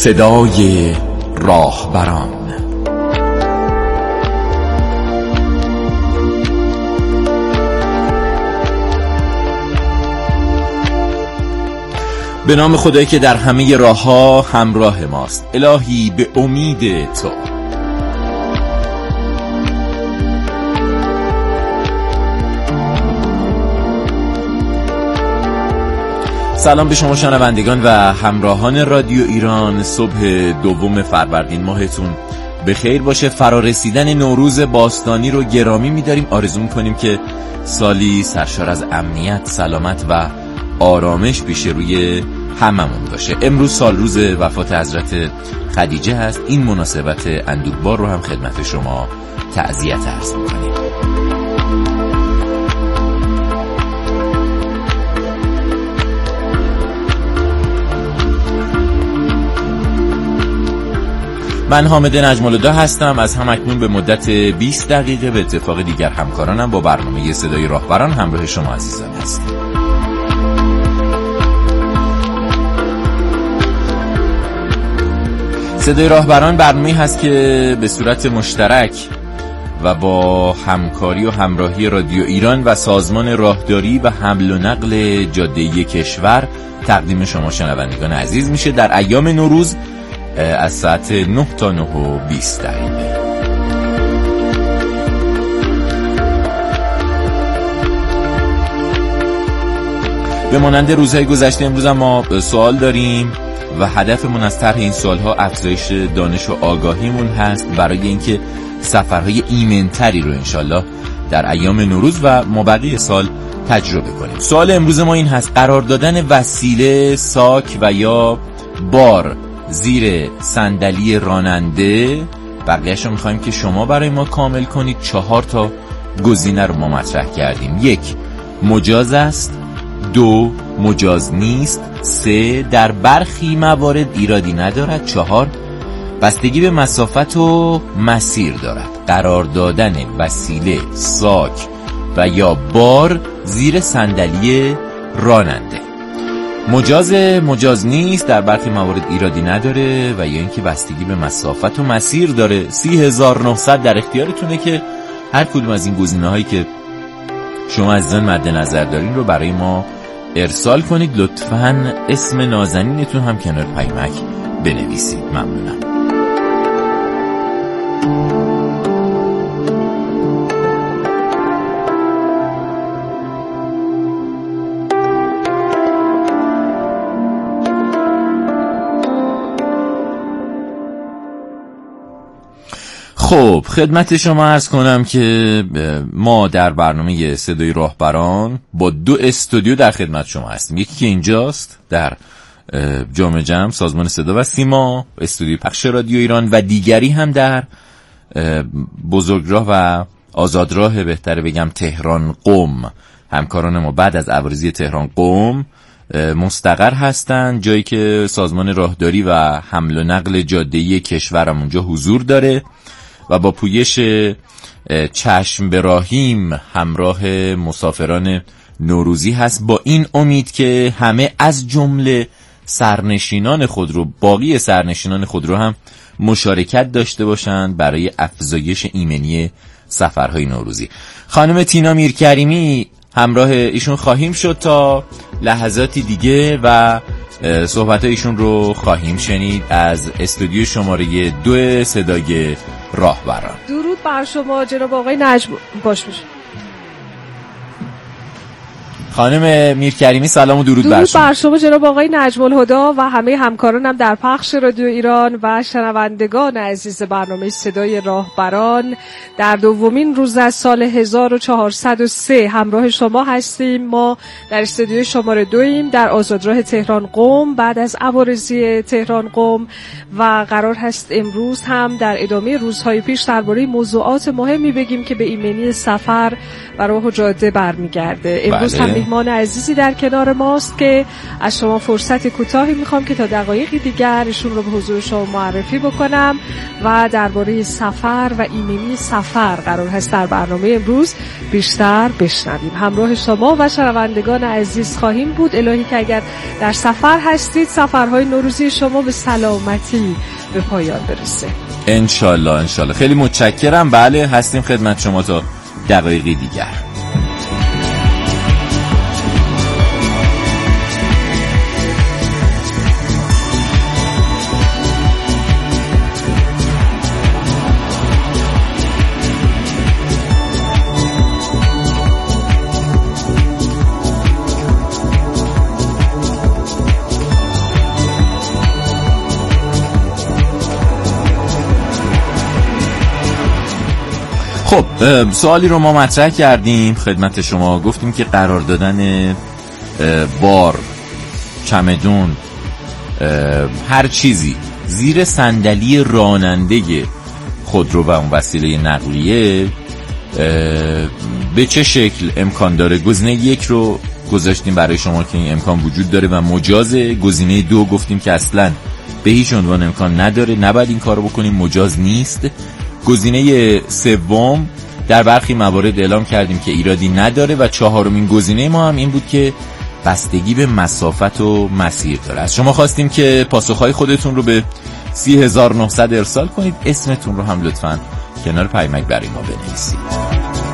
صدای راهبران. به نام خدایی که در همه راه‌ها همراه ماست. الهی به امید تو. سلام به شما شنوندگان و همراهان رادیو ایران. صبح دوم فروردین ماهتون به خیر باشه. فرارسیدن نوروز باستانی رو گرامی می‌داریم. آرزو می‌کنیم که سالی سرشار از امنیت، سلامت و آرامش پیش روی هممون باشه. امروز سال روز وفات حضرت خدیجه هست. این مناسبت اندوهبار رو هم خدمت شما تعزیت عرض می‌کنیم. من حامد نجم‌الهدا هستم. از همکنون به مدت 20 دقیقه به اتفاق دیگر همکارانم با برنامه صدای راهبران همراه شما عزیزان هستیم. صدای راهبران برنامه‌ای هست که به صورت مشترک و با همکاری و همراهی رادیو ایران و سازمان راهداری و حمل و نقل جاده کشور تقدیم شما شنوندگان عزیز میشه در ایام نوروز از ساعت 9 تا 9:20 دقیقه. به مانند روزهای گذشته امروز هم ما سوال داریم و هدفمون از طرح این سوالها افزایش دانش و آگاهیمون هست برای اینکه سفرهای ایمن‌تری رو انشالله در ایام نوروز و مابقی سال تجربه کنیم. سوال امروز ما این هست: قرار دادن وسیله، ساک و یا بار زیر صندلی راننده. بقیه‌شو می‌خوایم که شما برای ما کامل کنید. 4 تا گزینه رو ما مطرح کردیم. 1. مجاز است. 2. مجاز نیست. 3. در برخی موارد ایرادی ندارد. 4. بستگی به مسافت و مسیر دارد. قرار دادن وسیله، ساک و یا بار زیر صندلی راننده. مجاز نیست، در برخی موارد ایرادی نداره و یا اینکه بستگی به مسافت و مسیر داره. 30,900 در اختیارتونه که هر کدوم از این گزینه‌هایی که شما عزیزان مد نظر دارین رو برای ما ارسال کنید. لطفاً اسم نازنینتون هم کنار پیامک بنویسید. ممنونم. خب خدمت شما عرض کنم که ما در برنامه صدای راهبران با 2 استودیو در خدمت شما هستیم. یکی که اینجاست در جامع جمع سازمان صدا و سیما، استودیو پخش رادیو ایران، و دیگری هم در بزرگراه و آزادراه، بهتره بگم تهران قم. همکاران ما بعد از عوارضی تهران قم مستقر هستن، جایی که سازمان راهداری و حمل و نقل جاده کشور هم اونجا حضور داره و با پویش چشم به راهیم همراه مسافران نوروزی هست، با این امید که همه از جمله سرنشینان خودرو، باقی سرنشینان خودرو هم مشارکت داشته باشند برای افزایش ایمنی سفرهای نوروزی. خانم تینا میرکریمی همراه ایشون خواهیم شد تا لحظاتی دیگه و صحبت ایشون رو خواهیم شنید از استودیو شماره 2 صدای راهبران. درود بر شما جناب آقای نجم باش. خانم میرکریمی سلام و درود بر شما. درود بر شما جناب آقای نجم‌الهدا و همه همکارانم در پخش رادیو ایران و شنوندگان عزیز برنامه صدای راهبران. در دومین روز از سال 1403 همراه شما هستیم. ما در استودیو شماره 2 در آزادراه تهران قم بعد از عوارضی تهران قم و قرار هست امروز هم در ادامه روزهای پیش درباره موضوعات مهمی بگیم که به ایمنی سفر و راه و جاده برمیگرده. امروز هم مهمان عزیزی در کنار ماست که از شما فرصت کوتاهی میخوام که تا دقایقی دیگر ایشون رو به حضور شما معرفی بکنم و درباره سفر و ایمنی سفر قرار هست در برنامه امروز بیشتر بشنویم. همراه شما و شنوندگان عزیز خواهیم بود. الهی که اگر در سفر هستید سفرهای نوروزی شما به سلامتی به پایان برسه. انشالله انشالله. خیلی متشکرم. بله هستیم خدمت شما تا دقایقی دیگر. خب سوالی رو ما مطرح کردیم خدمت شما، گفتیم که قرار دادن بار، چمدون، هر چیزی زیر صندلی راننده خودرو و اون وسیله نقلیه به چه شکل امکان داره. گزینه 1 رو گذاشتیم برای شما که این امکان وجود داره و مجازه. گزینه 2 گفتیم که اصلا به هیچ عنوان امکان نداره، نباید این کارو بکنیم، مجاز نیست. گزینه 3 در برخی موارد اعلام کردیم که ایرادی نداره و 4مین گزینه ما هم این بود که بستگی به مسافت و مسیر داره. از شما خواستیم که پاسخهای خودتون رو به 30900 ارسال کنید. اسمتون رو هم لطفاً کنار پیامک برای ما بنویسید.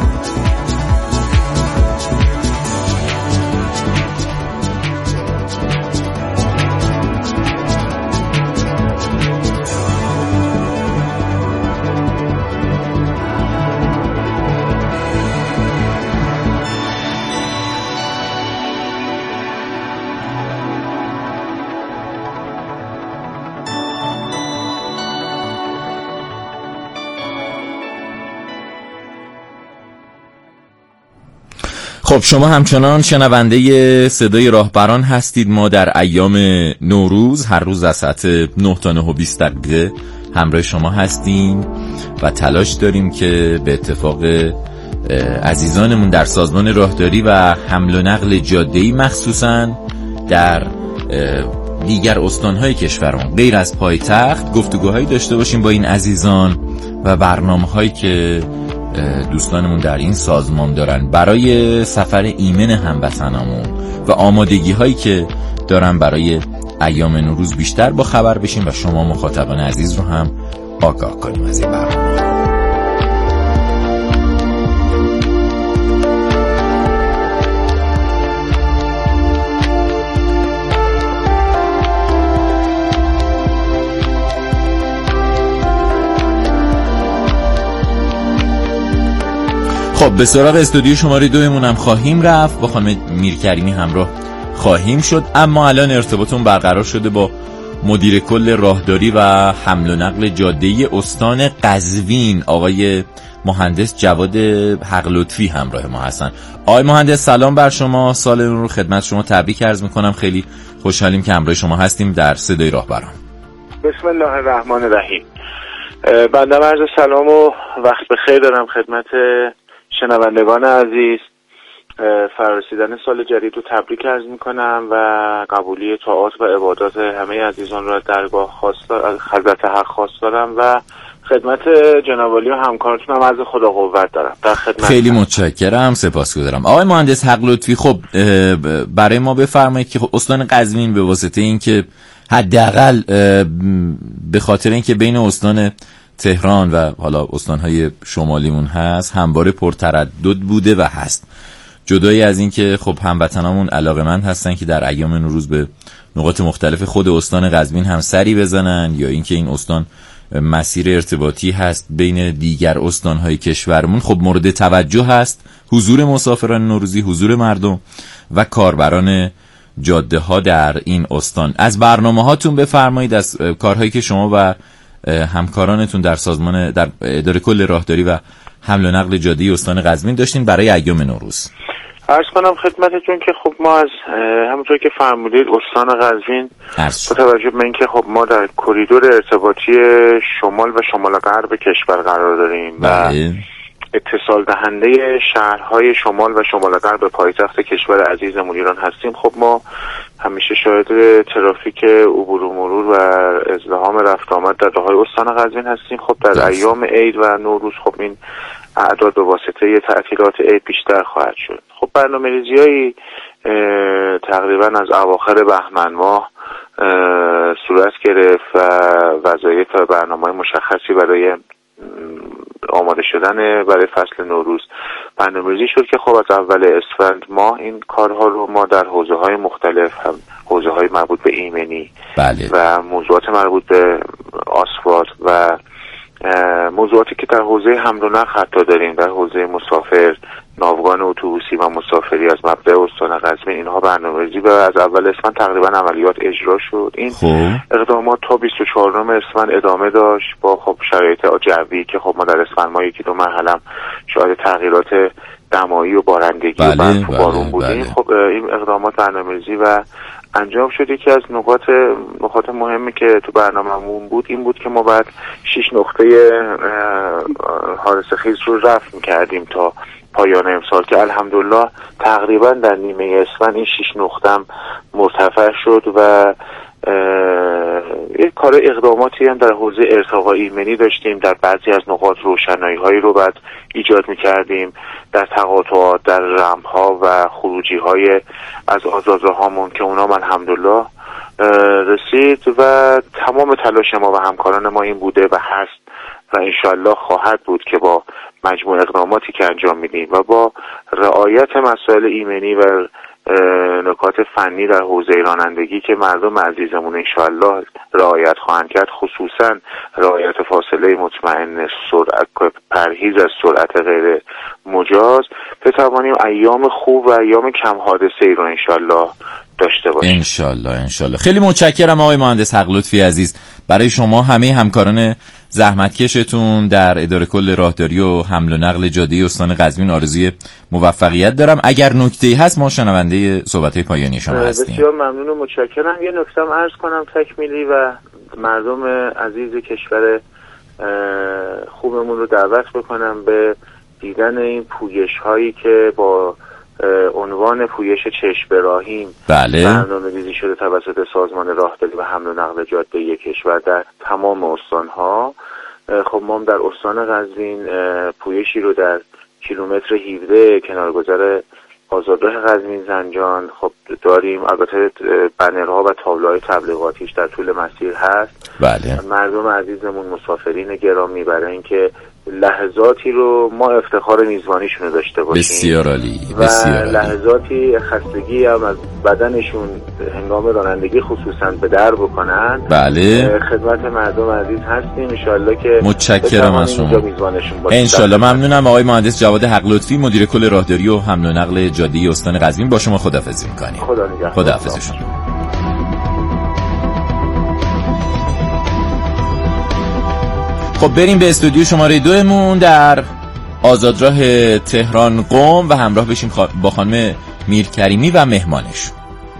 خب شما همچنان شنونده صدای راهبران هستید. ما در ایام نوروز هر روز از ساعت 9 تا 9:20 همراه شما هستیم و تلاش داریم که به اتفاق عزیزانمون در سازمان راهداری و حمل و نقل جاده‌ای مخصوصاً در دیگر استان‌های کشورمون غیر از پایتخت گفتگوهایی داشته باشیم با این عزیزان و برنامه‌هایی که دوستانمون در این سازمان دارن برای سفر ایمن هموطنامون و آمادگی هایی که دارن برای ایام نوروز بیشتر با خبر بشیم و شما مخاطبان عزیز رو هم آگاه کنیم از این برنامه. خب به سراغ استودیو شماره 2 هم خواهیم رفت، با خانم میرکریمی همراه خواهیم شد. اما الان ارتباطمون برقرار شده با مدیر کل راهداری و حمل و نقل جاده‌ای استان قزوین آقای مهندس جواد حق لطفی همراه ما هستن. آقای مهندس سلام بر شما، سال نو رو خدمت شما تبریک عرض میکنم. خیلی خوشحالیم که همراه شما هستیم در صدای راهبران. بسم الله الرحمن الرحیم. بنده عرض سلام و وقت بخیر دارم خدمت شنوندگان عزیز. فرارسیدن سال جدید رو تبریک عرض میکنم و قبولی طاعات و عبادات همه عزیزان را درگاه حضرت حق خواستارم و خدمت جناب عالی و همکارتون هم عرض خدا قوت دارم. در خدمت. خیلی متشکرم، سپاسگزارم. آقای مهندس حق لطفی، خب برای ما بفرمایید که استان قزوین به واسطه اینکه حداقل به خاطر اینکه بین استان تهران و حالا استانهای شمالیمون هست همواره پرتردد بوده و هست، جدایی از این که خب هموطنامون علاقه‌مند هستن که در ایام نوروز به نقاط مختلف خود استان قزوین هم سری بزنن، یا اینکه این استان مسیر ارتباطی هست بین دیگر استانهای کشورمون، خب مورد توجه هست حضور مسافران نوروزی، حضور مردم و کاربران جاده ها در این استان. از برنامه هاتون بفرمایید، از کارهایی که شما و همکارانتون در سازمان در اداره کل راهداری و حمل و نقل جاده‌ای استان قزوین داشتین برای ایام نوروز. عرض کنم خدمتتون که خب ما از همونطور که فرمودید استان قزوین با توجه به اینکه خب ما در کریدور ارتباطی شمال و شمال غرب کشور قرار داریم و اتصال دهنده شهرهای شمال و شمال غرب پایتخت کشور عزیزمون ایران هستیم. خب ما همیشه شاهد ترافیک عبور و مرور و ازدحام رفت آمد در راههای استان قزوین هستیم. خب در ایام عید و نوروز خب این اعداد به واسطه تعطیلات عید بیشتر خواهد شد. خب برنامه‌ریزی‌هایی تقریبا از اواخر بهمن ماه صورت گرفت و وظایف و برنامه‌های مشخصی برای آماده شدن برای فصل نوروز برنامه‌ریزی شد که خب از اول اسفند ماه این کارها رو ما در حوزه‌های مختلف، هم حوزه‌های مربوط به ایمنی و موضوعات مربوط به آسفالت و موضوعاتی که در حوزه حمل و نقل حتی داریم، در حوزه مسافر، ناوگان اتوبوسی و مسافری از مبدأ استان قزوین، اینها برنامه‌ریزی و از اول اسفند تقریبا عملیات اجرا شد. این اقدامات تا 24 اسفند ادامه داشت با خب شرایط جوی که خب ما در اسفند ما یکی دو مرحله شاهد تغییرات دمایی و بارندگی و برف و بارون بودیم. خب این اقدامات برنامه‌ریزی و انجام شد. یکی از نکات مهمی که تو برنامه‌مون بود این بود که ما بعد 6 نقطه حارس خیز رو رفع می‌کردیم تا پایان امسال که الحمدلله تقریبا در نیمه اسفند این 6 نقطه هم مرتفع شد و یک کار اقداماتی هم در حوزه ارتقا ایمنی داشتیم. در بعضی از نقاط روشنایی‌هایی رو بعد ایجاد می‌کردیم در تقاطعات، در رمپ‌ها و خروجی‌های از آزادراهامون که اونام الحمدلله رسید و تمام تلاش ما و همکاران ما این بوده و هست و انشالله خواهد بود که با مجموع اقداماتی که انجام میدیم و با رعایت مسائل ایمنی و نکات فنی در حوزه رانندگی که مردم عزیزمون انشالله رعایت خواهند کرد، خصوصا رعایت فاصله مطمئن، سرعت، پرهیز از سرعت غیر مجاز، بتوانیم ایام خوب و ایام کم حادثه ای رو انشالله داشته باشیم. انشالله. خیلی متشکرم آقای مهندس حق لطفی عزیز. برای شما همه همکاران زحمتکشتون در اداره کل راهداری و حمل و نقل جاده استان قزوین آرزوی موفقیت دارم. اگر نکته‌ای هست ما شنونده صحبت‌های پایانی شما هستیم. بسیار ممنون و متشکرم. یه نکته عرض کنم تکمیلی و مردم عزیز کشور خوبمون رو دعوت بکنم به دیدن این پویش هایی که با عنوان پویش چشم براهیم برنامه‌ریزی شده توسط سازمان راهداری و حمل و نقل جاده کشور در تمام استان‌ها. خب ما در استان قزوین پویشی رو در کیلومتر 17 کنارگذر آزادراه قزوین زنجان خب داریم. البته بنرها و تابلوهای تبلیغاتیش در طول مسیر هست. مردم عزیزمون، مسافرین گرامی، برای اینکه لحظاتی رو ما افتخار میزبانیشون رو داشته باشیم. بسیار عالی. لحظاتی خستگی هم از بدنشون هنگام رانندگی خصوصا به در بکنن. خدمت مردم عزیز هستیم. انشالله که متشکرم از شما. انشالله. ممنونم. آقای مهندس جواد حق لطفی مدیر کل راهداری و حمل و نقل جاده استان قزوین، با شما خداحافظی می‌کنیم. خدا نگهدار. خداحافظ شما. خب بریم به استودیو شماره 2 در آزادراه تهران قم و همراه بشیم با خانم میرکریمی و مهمانش.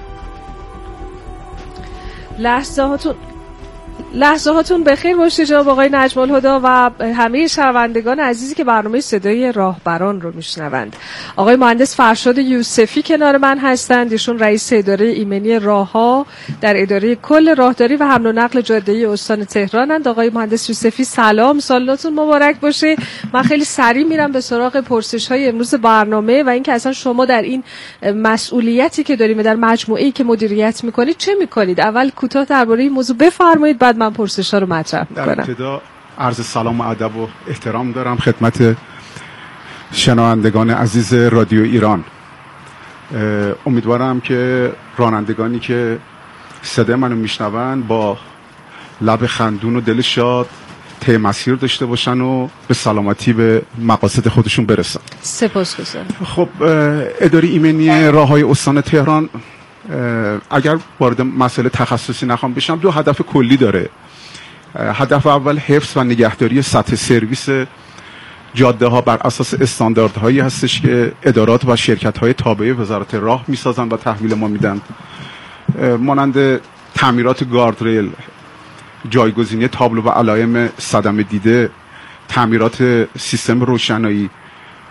لحظهاتون بخیر باشه جناب آقای نجم الهدی و همه شنوندگان عزیزی که برنامه صدای راهبران رو میشنوند. آقای مهندس فرشاد یوسفی کنار من هستند. ایشون رئیس اداره ایمنی راهها در اداره کل راهداری و حمل و نقل جاده استان تهرانند. آقای مهندس یوسفی سلام، سالتون مبارک باشه. من خیلی سریع میرم به سراغ پرسش‌های امروز برنامه و اینکه اصلا شما در این مسئولیتی که داریم در مجموعه‌ای که مدیریت می‌کنید چه می‌کنید؟ اول کوتاه درباره این موضوع بفرمایید، بعد من پرسش‌ها رو مطرح می‌کنم. در ابتدا عرض سلام و ادب و احترام دارم خدمت شنوندگان عزیز رادیو ایران. امیدوارم که رانندگانی که صدای منو میشنون با لب خندون و دل شاد طی مسیر داشته باشن و به سلامتی به مقاصد خودشون برسن. سپاسگزارم. خب اداره ایمنی راههای استان تهران اگر وارد مسئله تخصصی نخوام بشم دو هدف کلی داره. هدف اول حفظ و نگهداری سطح سرویس جاده ها بر اساس استانداردهایی هستش که ادارات و شرکت های تابع وزارت راه میسازن و تحویل ما میدن، مانند تعمیرات گاردریل، جایگزینی تابلو و علائم صدمه دیده، تعمیرات سیستم روشنایی،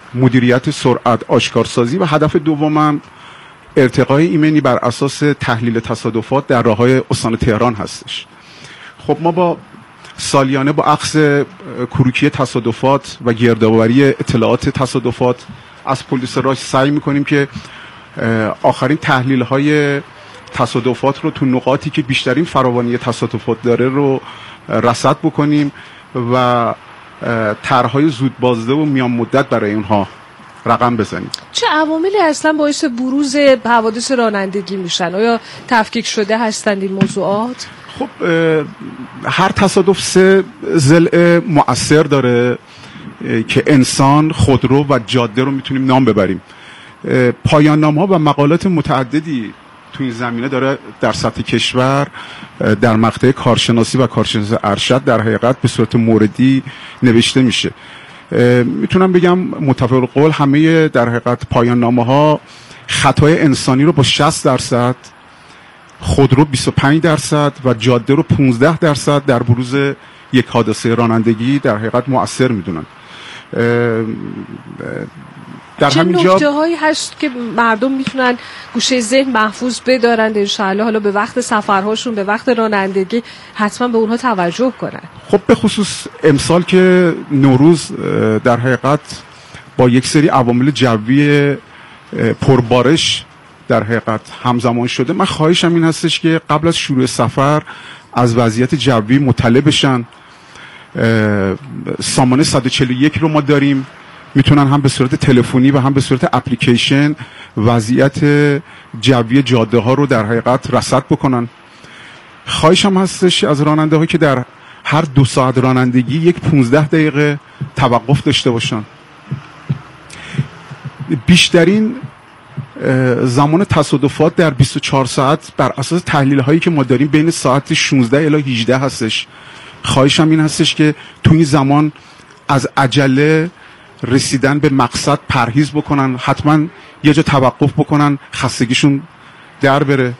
مدیریت سرعت، آشکارسازی و هدف دومم ارتقای ایمنی بر اساس تحلیل تصادفات در راههای استان تهران هستش. خب ما با سالیانه با اخذ کروکی تصادفات و گردآوری اطلاعات تصادفات از پلیس راه سعی میکنیم که آخرین تحلیل های تصادفات رو تو نقاطی که بیشترین فراوانی تصادفات داره رو رصد بکنیم و طرح‌های زود بازده و میان مدت برای اونها رقم بزنیم. چه عواملی اصلا باعث بروز حوادث رانندگی میشن؟ آیا تفکیک شده هستند این موضوعات؟ خب هر تصادف 3 ضلع مؤثر داره که انسان، خودرو و جاده رو میتونیم نام ببریم. پایان نام‌ها و مقالات متعددی تو این زمینه داره در سطح کشور در مقطع کارشناسی و کارشناسی ارشد در حقیقت به صورت موردی نوشته میشه. میتونم بگم متفق القول همه در حقیقت پایان نامه‌ها خطای انسانی رو با 60%، خودرو 25% و جاده رو 15% در بروز یک حادثه رانندگی در حقیقت مؤثر میدونن. در چه همین جا نکته هایی هست که مردم میتونن گوشه ذهن محفوظ بدارند انشاءالله حالا به وقت سفرهاشون، به وقت رانندگی حتما به اونها توجه کنن؟ خب به خصوص امسال که نوروز در حقیقت با یک سری عوامل جوی پربارش در حقیقت همزمان شده، من خواهشم این هستش که قبل از شروع سفر از وضعیت جوی مطلع بشن. سامانه 141 رو ما داریم، میتونن هم به صورت تلفنی و هم به صورت اپلیکیشن وضعیت جوی جاده ها رو در حقیقت رصد بکنن. خواهشم هستش از راننده ها که در هر 2 ساعت رانندگی یک 15 دقیقه توقف داشته باشن. بیشترین زمان تصادفات در 24 ساعت بر اساس تحلیل هایی که ما داریم بین ساعت 16 الی 18 هستش. خواهشم این هستش که تو این زمان از عجله رسیدن به مقصد پرهیز بکنن، حتما یه جا توقف بکنن خستگیشون در بره.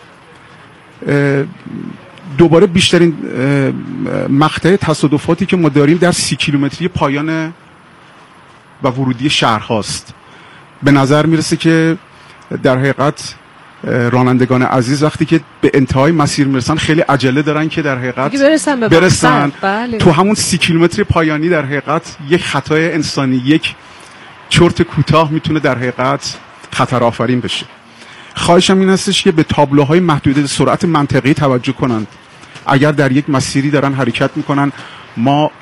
دوباره بیشترین مقطع تصادفاتی که ما داریم در 30 کیلومتری پایان و ورودی شهر هاست. به نظر میرسه که در حقیقت رانندگان عزیز وقتی که به انتهای مسیر میرسن خیلی عجله دارن که در حقیقت برسن. بله. تو همون 30 کیلومتر پایانی در حقیقت یک خطای انسانی، یک چرت کوتاه میتونه در حقیقت خطر آفرین بشه. خواهشم این هستش که به تابلوهای محدوده سرعت منطقی توجه کنند. اگر در یک مسیری دارن حرکت میکنن، ما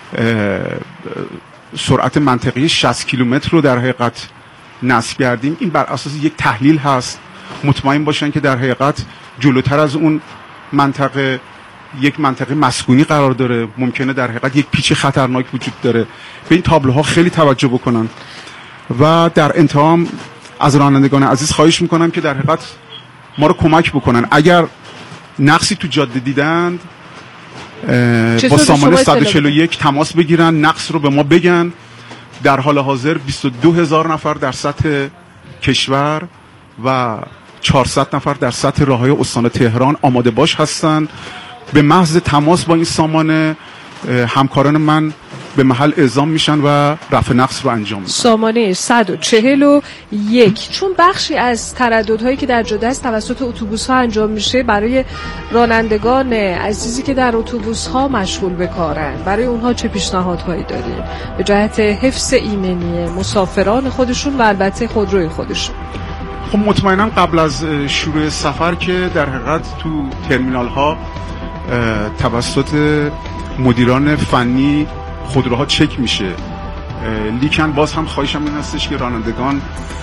سرعت منطقی 60 کیلومتر رو در حقیقت نصب کردیم. این بر اساس یک تحلیل هست. مطمئن باشن که در حقیقت جلوتر از اون منطقه یک منطقه مسکونی قرار داره، ممکنه در حقیقت یک پیچ خطرناک وجود داره. به این تابلوها خیلی توجه بکنن. و در انتها از رانندگان عزیز خواهش میکنم که در حقیقت ما رو کمک بکنن. اگر نقصی تو جاده دیدند با سامانه 141 تماس بگیرن، نقص رو به ما بگن. در حال حاضر 22,000 نفر در سطح کشور و 400 نفر در سطح راههای استان تهران آماده باش هستن. به محض تماس با این سامانه همکاران من به محل اعزام میشن و رفع نقص رو انجام میدن. سامانه 141 چون بخشی از ترددهایی که در جاده است توسط اتوبوس ها انجام میشه، برای رانندگان عزیزی که در اتوبوس ها مشغول به کارن، برای اونها چه پیشنهادهایی دارید به جهت حفظ ایمنی مسافران خودشون و البته خودروی خودشون؟ خب مطمئنم قبل از شروع سفر که در حقیقت تو ترمینال ها توسط مدیران فنی خودروها چک میشه. لیکن باز هم خواهشم این هستش که رانندگان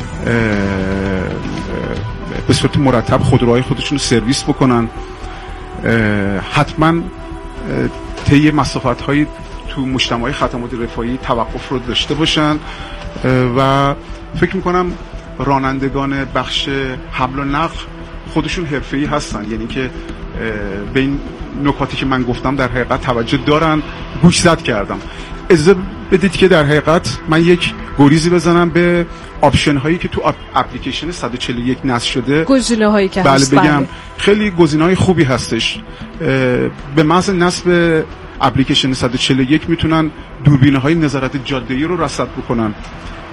به صورت مرتب خودروهای خودشون رو سرویس بکنن. حتما طی مسافت‌های تو مجتمع خدمات رفاهی توقف رو داشته باشن و فکر میکنم رانندگان بخش حمل و نقل خودشون حرفه‌ای هستن، یعنی که به این نکاتی که من گفتم در حقیقت توجه دارن. گوش زد کردم. اجازه بدید که در حقیقت من یک گریزی بزنم به آپشن هایی که تو اپلیکیشن 141 نصب شده. گزینه هایی که هست. بگم خیلی گزینه های خوبی هستش. به محض نصب اپلیکیشن 141 میتونن دوربینه های نظارت جاده‌ای رو رصد بکنن.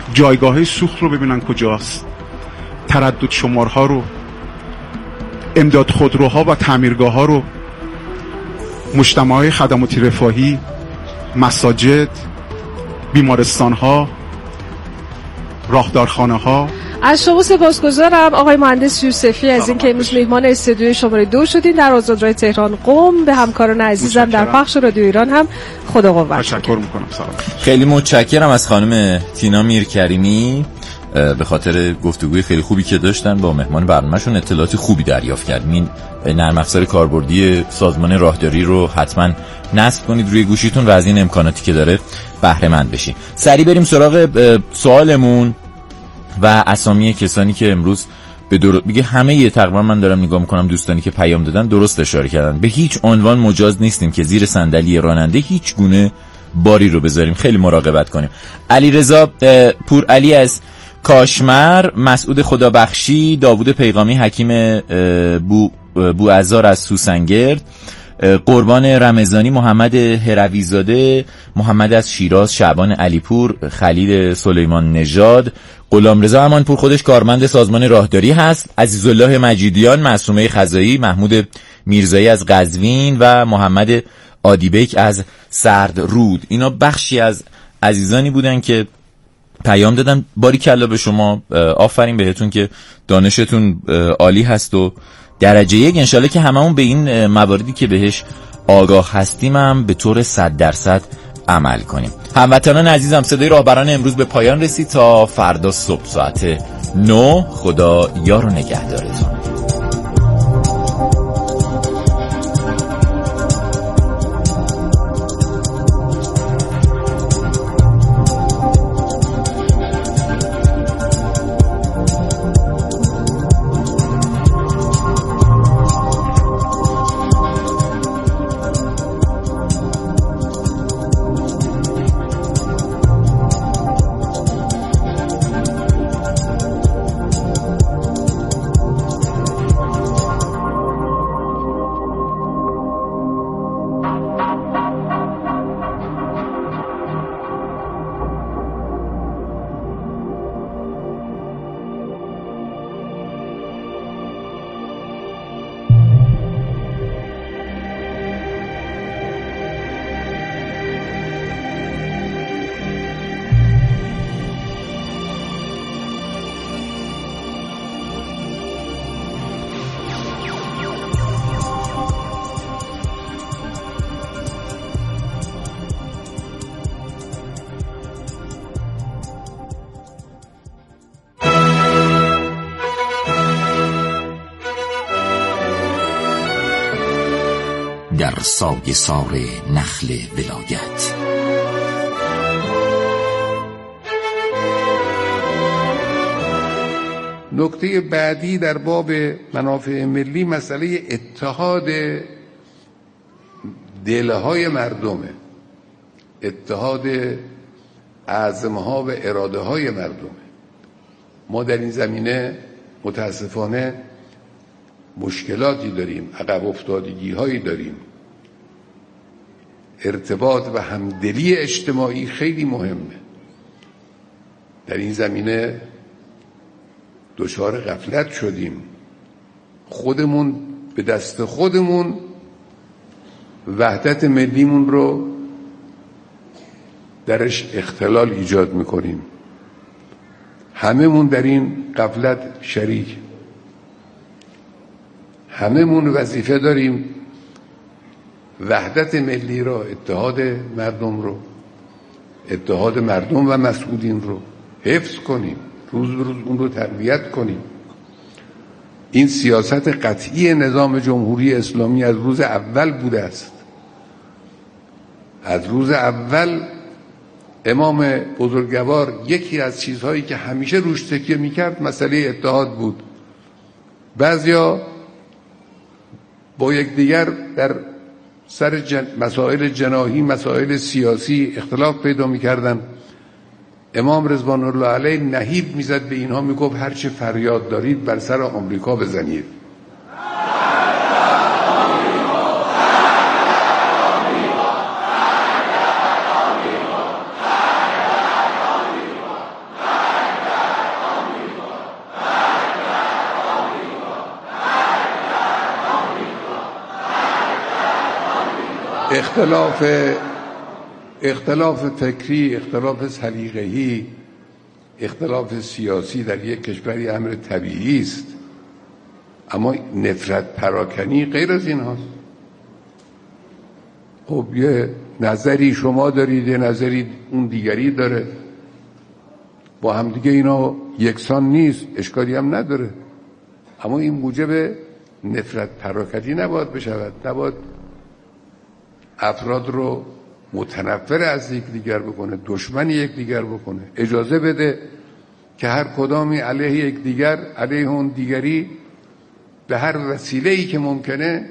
جایگاه سوخت رو ببینن کجاست، تردد شمارها رو، امداد خودروها و تعمیرگاه ها رو، مجتمع‌های خدماتی رفاهی، مساجد، بیمارستان ها، راهدارخانه ها. از شما سپاسگزارم آقای مهندس یوسفی از اینکه امروز میهمان استودیوی شماره 2 شدین در آزادراه تهران قم. به همکاران عزیزم در پخش رادیو ایران هم خدا قوت. تشکر میکنم. سلام. خیلی متشکرم از خانم تینا میرکریمی به خاطر گفتگوی خیلی خوبی که داشتن با مهمان برنامه‌شون. اطلاعات خوبی دریافت کردیم. این نرم افزار کاربردی سازمان راهداری رو حتما نصب کنید روی گوشیتون و از این امکاناتی که داره بهره مند بشین. سریع بریم سراغ سوالمون و اسامی کسانی که امروز به میگه همه تقریبا من دارم نگاه میکنم دوستانی که پیام دادن درست اشاره کردن. به هیچ عنوان مجاز نیستیم که زیر صندلی راننده هیچ گونه باری رو بذاریم. خیلی مراقبت کنیم. علیرضا پور علی از کاشمر، مسعود خدابخشی، داوود پیغامی، حکیم بوعزار از سوسنگرد، قربان رمضانی، محمد هرویزاده، محمد از شیراز، شعبان علیپور، خلیل سلیمان نژاد، غلامرضا امانپور خودش کارمند سازمان راهداری هست، عزیزالله مجیدیان، معصومه خزایی، محمود میرزایی از قزوین و محمد آدیبیک از سردرود. اینا بخشی از عزیزانی بودن که پیام دادم. باریکلا به شما، آفرین بهتون که دانشتون عالی هست و درجه 1. انشالله که هممون به این مواردی که بهش آگاه هستیم هم به طور 100% عمل کنیم. هموطنان عزیزم، صدای راهبران امروز به پایان رسید. تا فردا صبح ساعت 9 خدا یار و نگهدارتون. در سایه سار نخل ولایت نکته بعدی در باب منافع ملی مسئله اتحاد دلهای مردمه، اتحاد عزمها و اراده های مردمه. ما در این زمینه متاسفانه مشکلاتی داریم، عقب افتادگی هایی داریم. ارتباط و همدلی اجتماعی خیلی مهمه. در این زمینه دچار غفلت شدیم. خودمون به دست خودمون وحدت ملیمون رو درش اختلال ایجاد میکنیم. هممون در این غفلت شریک. هممون وظیفه داریم وحدت ملی رو، اتحاد مردم و مسئولین رو حفظ کنیم، روز به روز اون رو تقویت کنیم. این سیاست قطعی نظام جمهوری اسلامی از روز اول بوده است. از روز اول امام بزرگوار یکی از چیزهایی که همیشه روش تکیه میکرد مسئله اتحاد بود. بعضیا با یکدیگر در سر مسائل جناحی، مسائل سیاسی اختلاف پیدا میکردن. امام رضوان الله علیه نهیب میزد به اینها، میگفت هر چه فریاد دارید بر سر آمریکا بزنید. اختلاف فکری، اختلاف سلیقه‌ای، اختلاف سیاسی در یک کشوری امر طبیعی است، اما نفرت پراکنی غیر از این هاست. خب یه نظری شما دارید، یه نظری اون دیگری داره، با هم دیگه اینا یکسان نیست، اشکالی هم نداره، اما این موجب نفرت پراکنی نباید بشود. نباید افراد رو متنفر از یکدیگر بکنه، دشمن یکدیگر بکنه. اجازه بده که هر کدامی علیه یکدیگر، علیه اون دیگری، به هر وسیله‌ای که ممکنه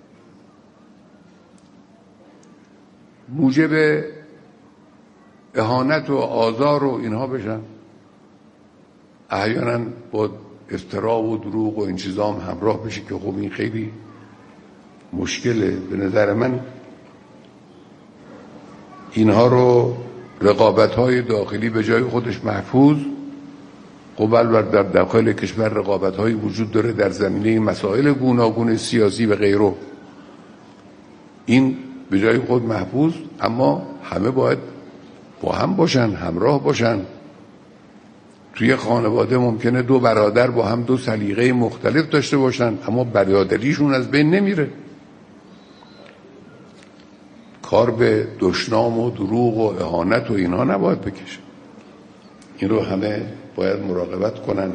موجب اهانت و آزار و اینها بشن. احیانا با افترا و دروغ و این چیزا هم همراه بشه که خب این خیلی مشکله. به نظر من اینها رو رقابت‌های داخلی به جای خودش محفوظ، خب البته در داخل کشور رقابت‌هایی وجود داره در زمینه مسائل گوناگون سیاسی و غیره، این به جای خود محفوظ، اما همه باید با هم باشن، همراه باشن. توی خانواده ممکنه دو برادر با هم دو سلیقه مختلف داشته باشن، اما برادریشون از بین نمیره. کار به دشنام و دروغ و اهانت و اینها نباید بکشه. این رو همه باید مراقبت کنن.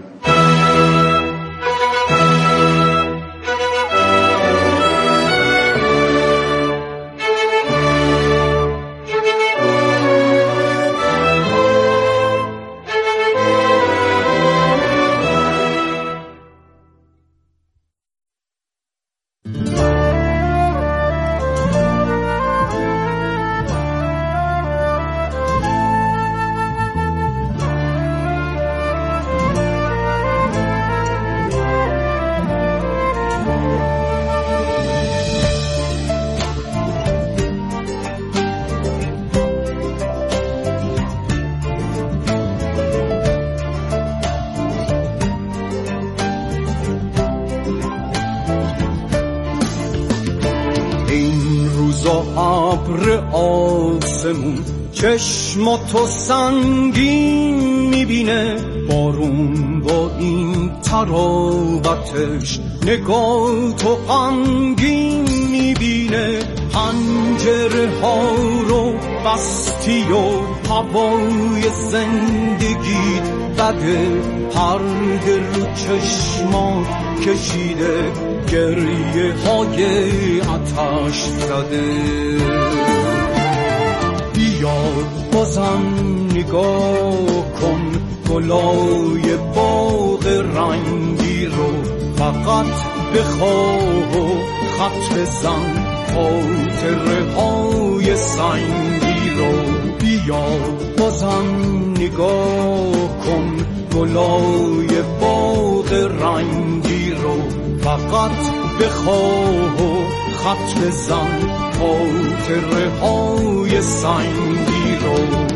چشم تو سنگین میبینه، بارون با این تراوتش نگاه تو غمگین میبینه. پنجره ها رو بستی و هوای زندگی بده، پرده رو چشمات کشیده، گریه های آتش زده. بیار بازم نگاه کن گلای باغ رنگی رو، فقط بخواه و خط بزن خاطره های سنگی رو. بیار بازم نگاه کن گلای باغ رنگی رو، فقط بخواه و خط بزن خاطره های سنگی رو.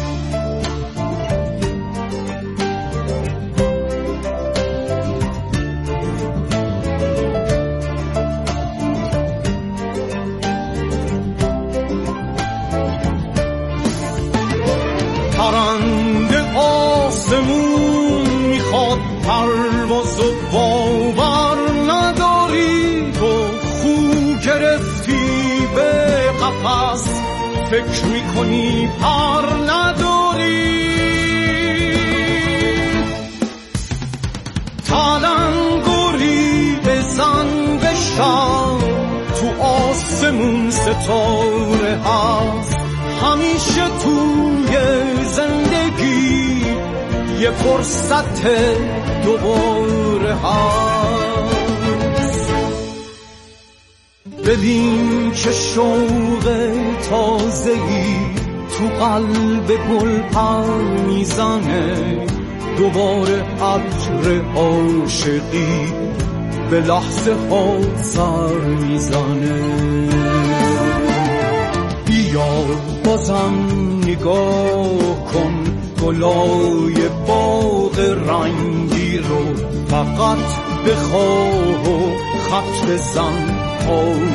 پرنده آسمون میخواد پرواز و باور نداری، تو خو گرفتی به قفس، فکر میکنی پر نداری. تلنگری بزن به شب، تو آسمون ستاره هست، همیشه توی زندگی یه فرصت دوباره هست. ببین چه شوق تازه‌ای تو قلب گل پر میزنه، دوباره عطر عاشقی به لحظه ها سر میزنه. بیار بازم نگاه کن گلای باغ رنگی رو، فقط بخواه و خط بزن